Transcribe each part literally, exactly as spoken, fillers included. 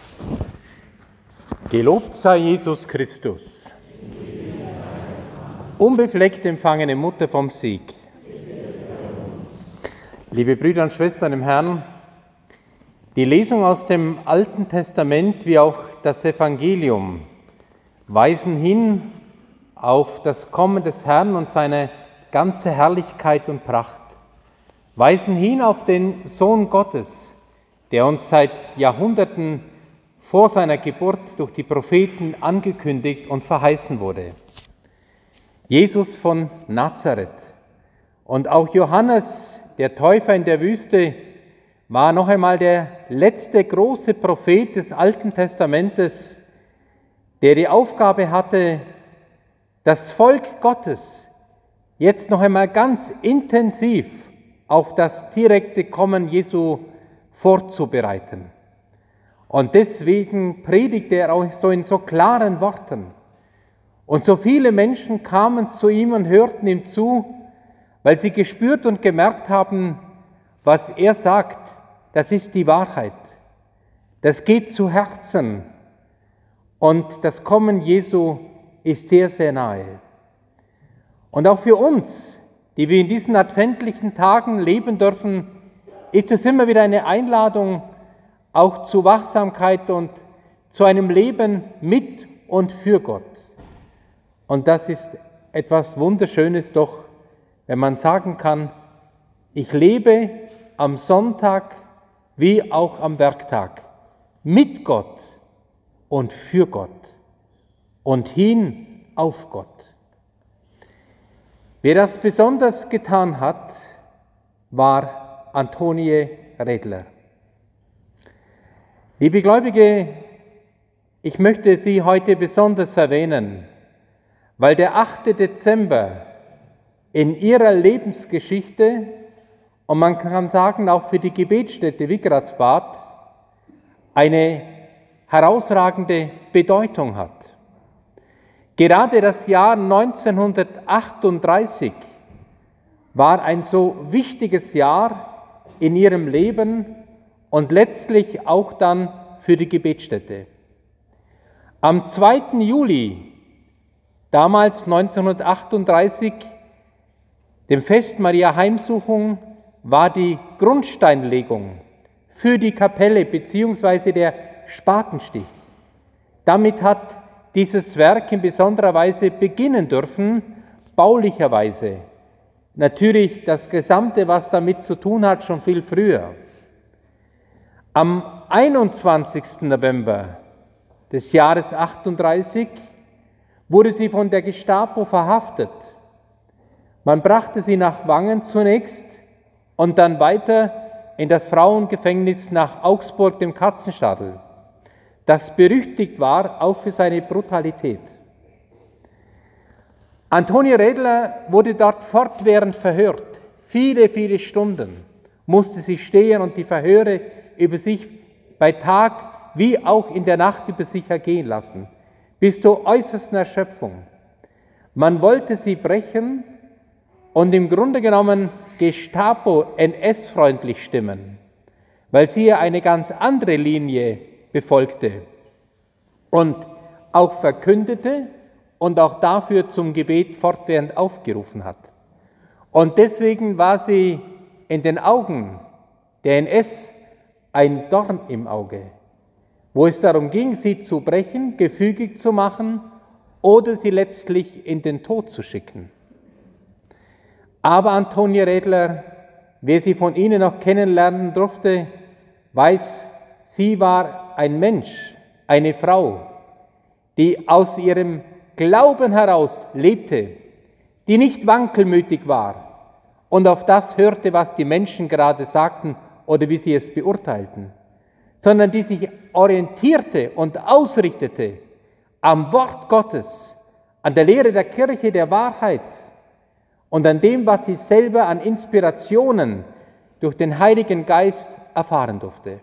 Gelobt sei Jesus Christus. Unbefleckt empfangene Mutter vom Sieg. Liebe Brüder und Schwestern im Herrn, die Lesung aus dem Alten Testament wie auch das Evangelium weisen hin auf das Kommen des Herrn und seine ganze Herrlichkeit und Pracht, weisen hin auf den Sohn Gottes, der uns seit Jahrhunderten vor seiner Geburt durch die Propheten angekündigt und verheißen wurde. Jesus von Nazareth. Und auch Johannes, der Täufer in der Wüste, war noch einmal der letzte große Prophet des Alten Testamentes, der die Aufgabe hatte, das Volk Gottes jetzt noch einmal ganz intensiv auf das direkte Kommen Jesu vorzubereiten. Und deswegen predigte er auch so in so klaren Worten. Und so viele Menschen kamen zu ihm und hörten ihm zu, weil sie gespürt und gemerkt haben, was er sagt, das ist die Wahrheit. Das geht zu Herzen. Und das Kommen Jesu ist sehr, sehr nahe. Und auch für uns, die wir in diesen adventlichen Tagen leben dürfen, ist es immer wieder eine Einladung, auch zu Wachsamkeit und zu einem Leben mit und für Gott. Und das ist etwas Wunderschönes doch, wenn man sagen kann, ich lebe am Sonntag wie auch am Werktag mit Gott und für Gott und hin auf Gott. Wer das besonders getan hat, war Antonie Redler. Liebe Gläubige, ich möchte Sie heute besonders erwähnen, weil der achte Dezember in ihrer Lebensgeschichte und man kann sagen auch für die Gebetsstätte Wigratsbad eine herausragende Bedeutung hat. Gerade das Jahr neunzehnhundertachtunddreißig war ein so wichtiges Jahr in ihrem Leben und letztlich auch dann für die Gebetsstätte. Am zweiten Juli, damals neunzehnhundertachtunddreißig, dem Fest Maria Heimsuchung, war die Grundsteinlegung für die Kapelle bzw. der Spatenstich. Damit hat dieses Werk in besonderer Weise beginnen dürfen, baulicherweise. Natürlich das Gesamte, was damit zu tun hat, schon viel früher. Am einundzwanzigsten November des Jahres achtunddreißig wurde sie von der Gestapo verhaftet. Man brachte sie nach Wangen zunächst und dann weiter in das Frauengefängnis nach Augsburg, dem Katzenstadel, das berüchtigt war auch für seine Brutalität. Antonie Redler wurde dort fortwährend verhört. Viele, viele Stunden musste sie stehen und die Verhöre über sich bei Tag wie auch in der Nacht über sich ergehen lassen, bis zur äußersten Erschöpfung. Man wollte sie brechen und im Grunde genommen Gestapo-N S-freundlich stimmen, weil sie ja eine ganz andere Linie befolgte und auch verkündete und auch dafür zum Gebet fortwährend aufgerufen hat. Und deswegen war sie in den Augen der N S ein Dorn im Auge, wo es darum ging, sie zu brechen, gefügig zu machen oder sie letztlich in den Tod zu schicken. Aber Antonie Redler, wer sie von Ihnen noch kennenlernen durfte, weiß, sie war ein Mensch, eine Frau, die aus ihrem Glauben heraus lebte, die nicht wankelmütig war und auf das hörte, was die Menschen gerade sagten oder wie sie es beurteilten, sondern die sich orientierte und ausrichtete am Wort Gottes, an der Lehre der Kirche, der Wahrheit und an dem, was sie selber an Inspirationen durch den Heiligen Geist erfahren durfte.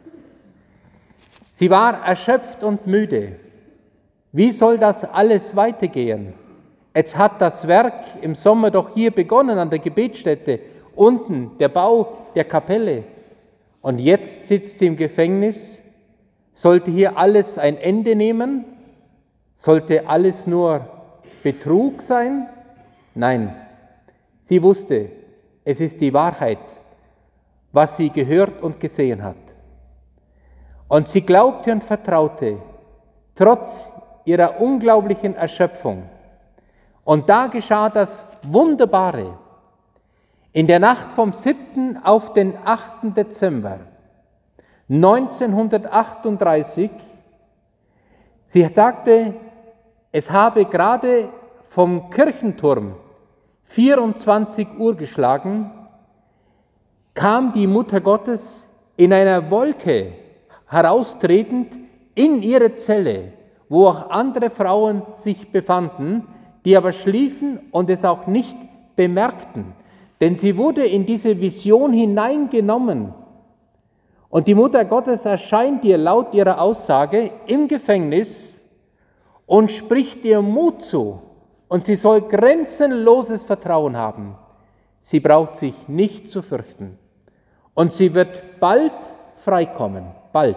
Sie war erschöpft und müde. Wie soll das alles weitergehen? Jetzt hat das Werk im Sommer doch hier begonnen an der Gebetsstätte, unten der Bau der Kapelle. Und jetzt sitzt sie im Gefängnis Sollte hier alles ein Ende nehmen? Sollte alles nur Betrug sein? Nein, sie wusste, es ist die Wahrheit, was sie gehört und gesehen hat. Und sie glaubte und vertraute, trotz ihrer unglaublichen Erschöpfung. Und da geschah das Wunderbare. In der Nacht vom siebten auf den achten Dezember neunzehnhundertachtunddreißig, sie sagte, es habe gerade vom Kirchenturm vierundzwanzig Uhr geschlagen, kam die Mutter Gottes in einer Wolke heraustretend in ihre Zelle, wo auch andere Frauen sich befanden, die aber schliefen und es auch nicht bemerkten. Denn sie wurde in diese Vision hineingenommen. Und die Mutter Gottes erscheint ihr laut ihrer Aussage im Gefängnis und spricht ihr Mut zu. Und sie soll grenzenloses Vertrauen haben. Sie braucht sich nicht zu fürchten. Und sie wird bald freikommen, bald.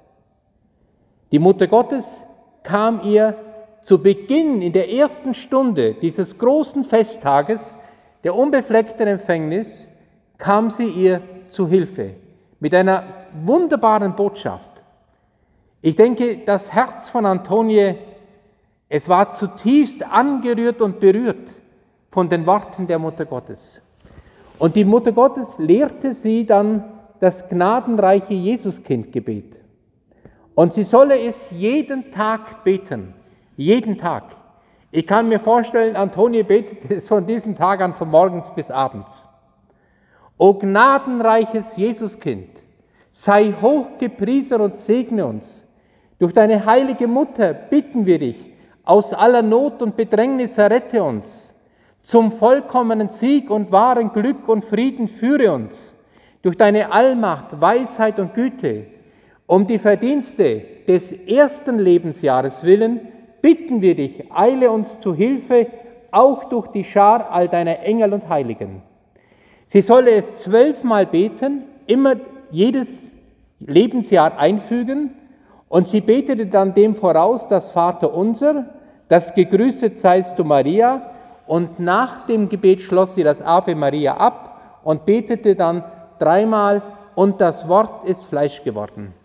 Die Mutter Gottes kam ihr zu Beginn in der ersten Stunde dieses großen Festtages der unbefleckten Empfängnis, kam sie ihr zu Hilfe mit einer wunderbaren Botschaft. Ich denke, das Herz von Antonie, es war zutiefst angerührt und berührt von den Worten der Mutter Gottes. Und die Mutter Gottes lehrte sie dann das gnadenreiche Jesuskindgebet. Und sie solle es jeden Tag beten, jeden Tag. Ich kann mir vorstellen, Antonie betet es von diesem Tag an, von morgens bis abends. O gnadenreiches Jesuskind, sei hochgepriesen und segne uns. Durch deine heilige Mutter bitten wir dich, aus aller Not und Bedrängnis errette uns. Zum vollkommenen Sieg und wahren Glück und Frieden führe uns. Durch deine Allmacht, Weisheit und Güte, um die Verdienste des ersten Lebensjahres willen, bitten wir dich, eile uns zu Hilfe, auch durch die Schar all deiner Engel und Heiligen. Sie solle es zwölfmal beten, immer jedes Lebensjahr einfügen, und sie betete dann dem voraus das Vaterunser, das Gegrüßet seist du Maria, und nach dem Gebet schloss sie das Ave Maria ab und betete dann dreimal, und das Wort ist Fleisch geworden.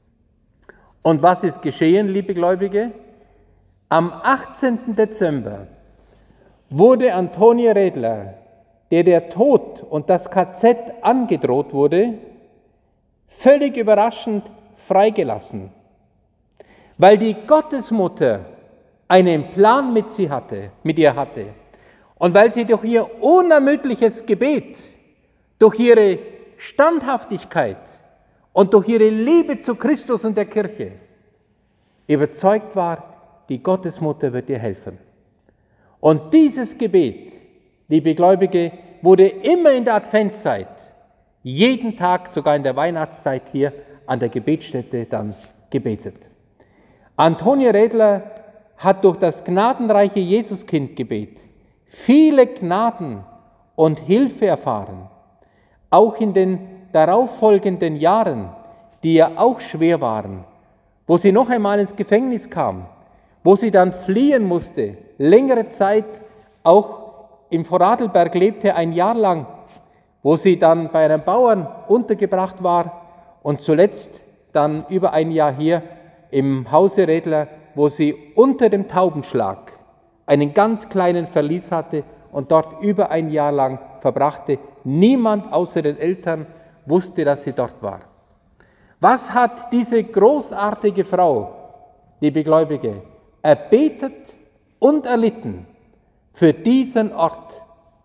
Und was ist geschehen, liebe Gläubige? Am achtzehnten Dezember wurde Antonie Redler, der der Tod und das K Z angedroht wurde, völlig überraschend freigelassen, weil die Gottesmutter einen Plan mit, sie hatte, mit ihr hatte und weil sie durch ihr unermüdliches Gebet, durch ihre Standhaftigkeit und durch ihre Liebe zu Christus und der Kirche überzeugt war, die Gottesmutter wird ihr helfen. Und dieses Gebet, liebe Gläubige, wurde immer in der Adventszeit, jeden Tag, sogar in der Weihnachtszeit hier an der Gebetsstätte dann gebetet. Antonie Redler hat durch das gnadenreiche Jesuskindgebet viele Gnaden und Hilfe erfahren, auch in den darauffolgenden Jahren, die ja auch schwer waren, wo sie noch einmal ins Gefängnis kam, wo sie dann fliehen musste, längere Zeit auch im Vorarlberg lebte, ein Jahr lang, wo sie dann bei einem Bauern untergebracht war und zuletzt dann über ein Jahr hier im Hause Redler, wo sie unter dem Taubenschlag einen ganz kleinen Verlies hatte und dort über ein Jahr lang verbrachte. Niemand außer den Eltern wusste, dass sie dort war. Was hat diese großartige Frau, liebe Gläubige, erbetet und erlitten für diesen Ort?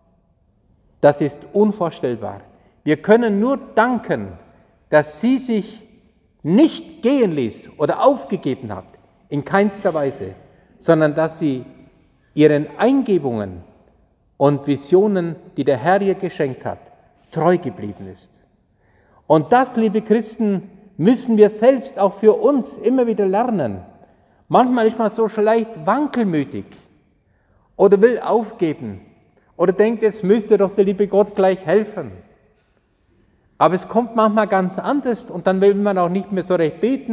Das ist unvorstellbar. Wir können nur danken, dass sie sich nicht gehen ließ oder aufgegeben hat, in keinster Weise, sondern dass sie ihren Eingebungen und Visionen, die der Herr ihr geschenkt hat, treu geblieben ist. Und das, liebe Christen, müssen wir selbst auch für uns immer wieder lernen. Manchmal ist man so leicht wankelmütig oder will aufgeben oder denkt, jetzt müsste doch der liebe Gott gleich helfen. Aber es kommt manchmal ganz anders und dann will man auch nicht mehr so recht beten,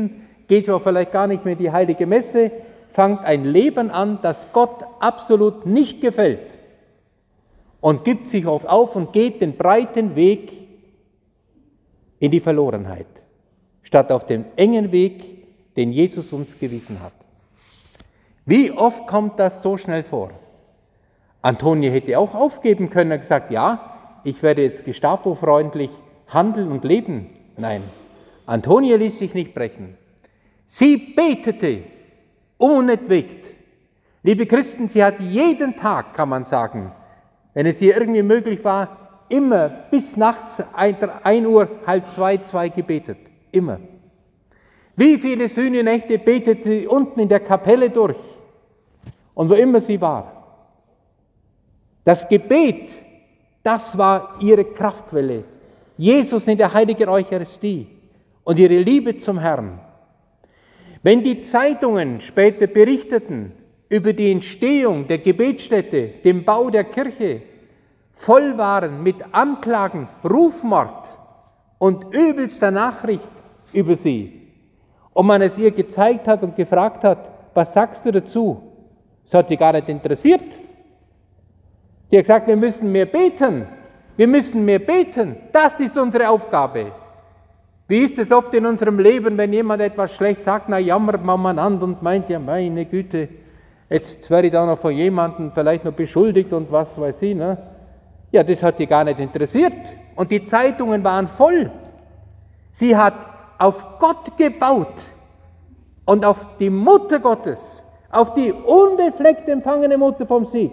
geht auch vielleicht gar nicht mehr in die heilige Messe, fängt ein Leben an, das Gott absolut nicht gefällt und gibt sich oft auf und geht den breiten Weg in die Verlorenheit, statt auf den engen Weg, den Jesus uns gewiesen hat. Wie oft kommt das so schnell vor? Antonie hätte auch aufgeben können und gesagt, ja, ich werde jetzt Gestapo-freundlich handeln und leben. Nein, Antonie ließ sich nicht brechen. Sie betete unentwegt. Liebe Christen, sie hat jeden Tag, kann man sagen, wenn es ihr irgendwie möglich war, immer bis nachts ein Uhr, halb zwei, zwei gebetet. Immer. Wie viele Sühnenächte betete sie unten in der Kapelle durch und wo immer sie war. Das Gebet, das war ihre Kraftquelle. Jesus in der heiligen Eucharistie und ihre Liebe zum Herrn. Wenn die Zeitungen später berichteten über die Entstehung der Gebetsstätte, den Bau der Kirche, voll waren mit Anklagen, Rufmord und übelster Nachricht über sie, und man es ihr gezeigt hat und gefragt hat, was sagst du dazu? Das hat sie gar nicht interessiert. Die hat gesagt, wir müssen mehr beten. Wir müssen mehr beten. Das ist unsere Aufgabe. Wie ist es oft in unserem Leben, wenn jemand etwas schlecht sagt, na jammert man an und meint, ja meine Güte, jetzt werde ich da noch von jemandem vielleicht noch beschuldigt und was weiß ich. Ne? Ja, das hat die gar nicht interessiert. Und die Zeitungen waren voll. Sie hat auf Gott gebaut und auf die Mutter Gottes, auf die unbefleckt empfangene Mutter vom Sieg.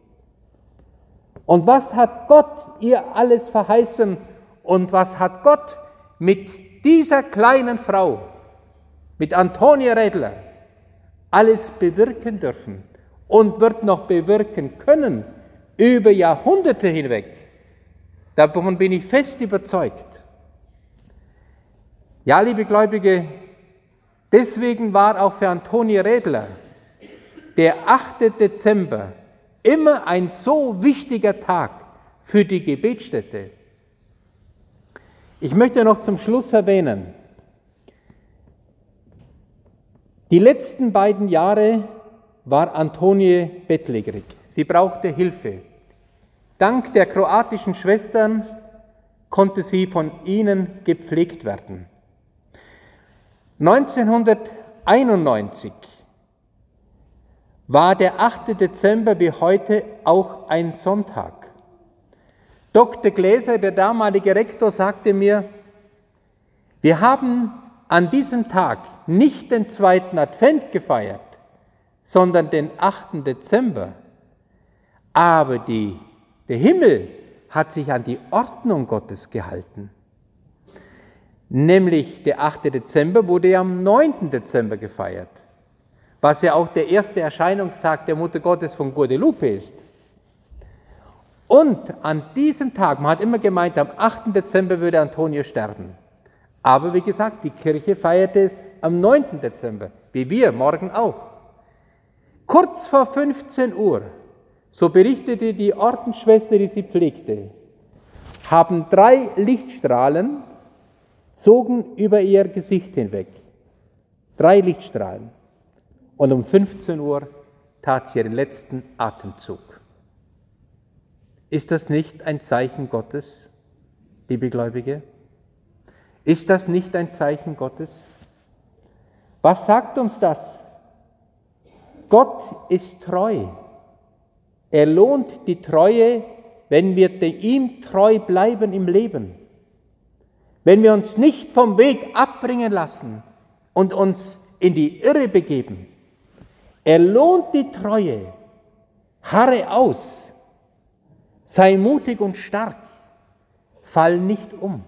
Und was hat Gott ihr alles verheißen und was hat Gott mit dieser kleinen Frau, mit Antonie Rädler, alles bewirken dürfen und wird noch bewirken können über Jahrhunderte hinweg. Davon bin ich fest überzeugt. Ja, liebe Gläubige, deswegen war auch für Antonie Rädler der achte Dezember immer ein so wichtiger Tag für die Gebetsstätte. Ich möchte noch zum Schluss erwähnen, die letzten beiden Jahre war Antonie bettlägerig. Sie brauchte Hilfe. Dank der kroatischen Schwestern konnte sie von ihnen gepflegt werden. neunzehnhunderteinundneunzig war der achte Dezember wie heute auch ein Sonntag. Doktor Gläser, der damalige Rektor, sagte mir, wir haben an diesem Tag nicht den zweiten Advent gefeiert, sondern den achten Dezember. Aber die, der Himmel hat sich an die Ordnung Gottes gehalten. Nämlich der achte Dezember wurde ja am neunten Dezember gefeiert, was ja auch der erste Erscheinungstag der Mutter Gottes von Guadalupe ist. Und an diesem Tag, man hat immer gemeint, am achten Dezember würde Antonie sterben. Aber wie gesagt, die Kirche feierte es am neunten Dezember, wie wir morgen auch. Kurz vor fünfzehn Uhr, so berichtete die Ordensschwester, die sie pflegte, haben drei Lichtstrahlen zogen über ihr Gesicht hinweg. Drei Lichtstrahlen. Und um fünfzehn Uhr tat sie ihren letzten Atemzug. Ist das nicht ein Zeichen Gottes, liebe Gläubige? Ist das nicht ein Zeichen Gottes? Was sagt uns das? Gott ist treu. Er lohnt die Treue, wenn wir ihm treu bleiben im Leben. Wenn wir uns nicht vom Weg abbringen lassen und uns in die Irre begeben. Er lohnt die Treue. Harre aus. Sei mutig und stark. Fall nicht um.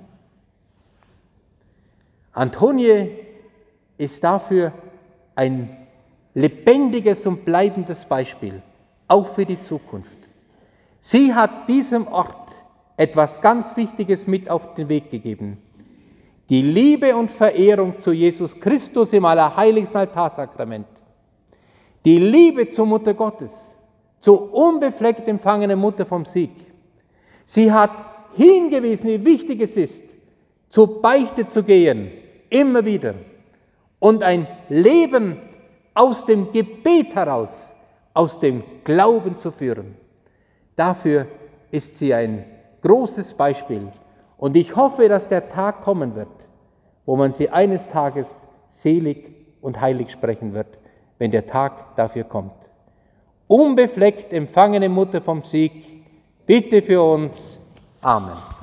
Antonie ist dafür ein lebendiges und bleibendes Beispiel, auch für die Zukunft. Sie hat diesem Ort etwas ganz Wichtiges mit auf den Weg gegeben. Die Liebe und Verehrung zu Jesus Christus im allerheiligsten Altarsakrament. Die Liebe zur Mutter Gottes, zur unbefleckt empfangenen Mutter vom Sieg. Sie hat hingewiesen, wie wichtig es ist, zur Beichte zu gehen, immer wieder. und ein Leben aus dem Gebet heraus, aus dem Glauben zu führen. Dafür ist sie ein großes Beispiel. Und ich hoffe, dass der Tag kommen wird, wo man sie eines Tages selig und heilig sprechen wird, wenn der Tag dafür kommt. Unbefleckt empfangene Mutter vom Sieg, bitte für uns. Amen.